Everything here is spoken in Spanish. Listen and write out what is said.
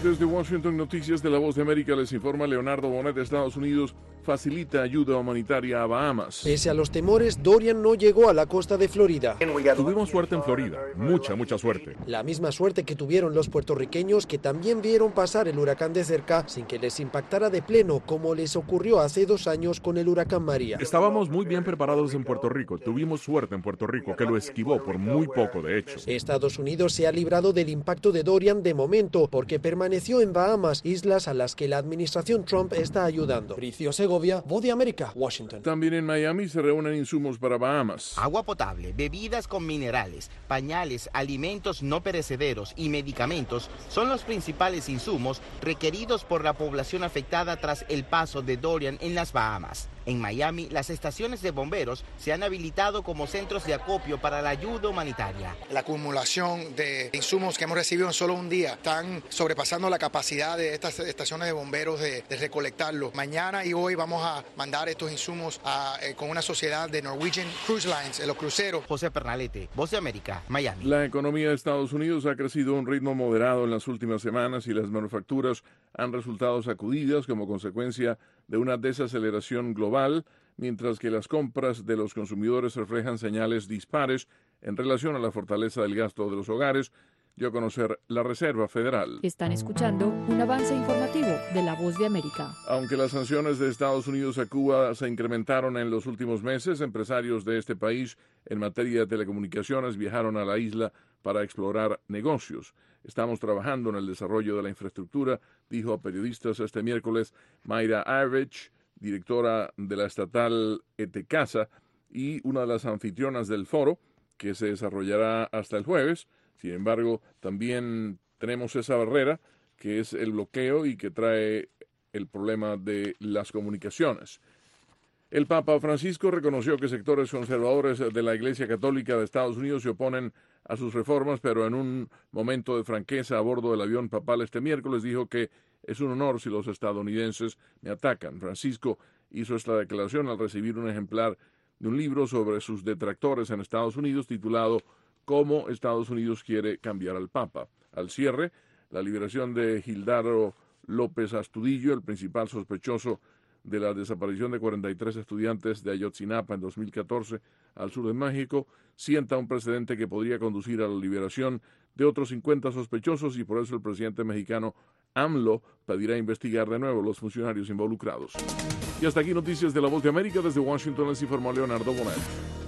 Desde Washington, Noticias de la Voz de América, les informa Leonardo Bonet. De Estados Unidos facilita ayuda humanitaria a Bahamas. Pese a los temores, Dorian no llegó a la costa de Florida. Tuvimos suerte en Florida, mucha suerte. La misma suerte que tuvieron los puertorriqueños, que también vieron pasar el huracán de cerca sin que les impactara de pleno, como les ocurrió hace 2 años con el huracán María. Estábamos muy bien preparados en Puerto Rico. Tuvimos suerte en Puerto Rico, que lo esquivó por muy poco, de hecho. Estados Unidos se ha librado del impacto de Dorian de momento, porque permaneció en Bahamas, islas a las que la administración Trump está ayudando. Bricio Segovia, Voz de América, Washington. También en Miami se reúnen insumos para Bahamas. Agua potable, bebidas con minerales, pañales, alimentos no perecederos y medicamentos son los principales insumos requeridos por la población afectada tras el paso de Dorian en las Bahamas. En Miami, las estaciones de bomberos se han habilitado como centros de acopio para la ayuda humanitaria. La acumulación de insumos que hemos recibido en solo un día están sobrepasando la capacidad de estas estaciones de bomberos de recolectarlos. Mañana y hoy vamos a mandar estos insumos con una sociedad de Norwegian Cruise Lines, en los cruceros. José Pernalete, Voz de América, Miami. La economía de Estados Unidos ha crecido a un ritmo moderado en las últimas semanas y las manufacturas han resultado sacudidas como consecuencia de una desaceleración global, mientras que las compras de los consumidores reflejan señales dispares en relación a la fortaleza del gasto de los hogares, dio a conocer la Reserva Federal. Están escuchando un avance informativo de La Voz de América. Aunque las sanciones de Estados Unidos a Cuba se incrementaron en los últimos meses, empresarios de este país en materia de telecomunicaciones viajaron a la isla para explorar negocios. Estamos trabajando en el desarrollo de la infraestructura, dijo a periodistas este miércoles Mayra Arvich, directora de la estatal ETECASA y una de las anfitrionas del foro, que se desarrollará hasta el jueves. Sin embargo, también tenemos esa barrera, que es el bloqueo y que trae el problema de las comunicaciones. El Papa Francisco reconoció que sectores conservadores de la Iglesia Católica de Estados Unidos se oponen a sus reformas, pero en un momento de franqueza a bordo del avión papal este miércoles dijo que es un honor si los estadounidenses me atacan. Francisco hizo esta declaración al recibir un ejemplar de un libro sobre sus detractores en Estados Unidos titulado «Cómo Estados Unidos quiere cambiar al Papa». Al cierre, la liberación de Gildardo López Astudillo, el principal sospechoso de la desaparición de 43 estudiantes de Ayotzinapa en 2014 al sur de México, sienta un precedente que podría conducir a la liberación de otros 50 sospechosos y por eso el presidente mexicano AMLO pedirá investigar de nuevo los funcionarios involucrados. Y hasta aquí noticias de La Voz de América. Desde Washington les informó Leonardo Bonet.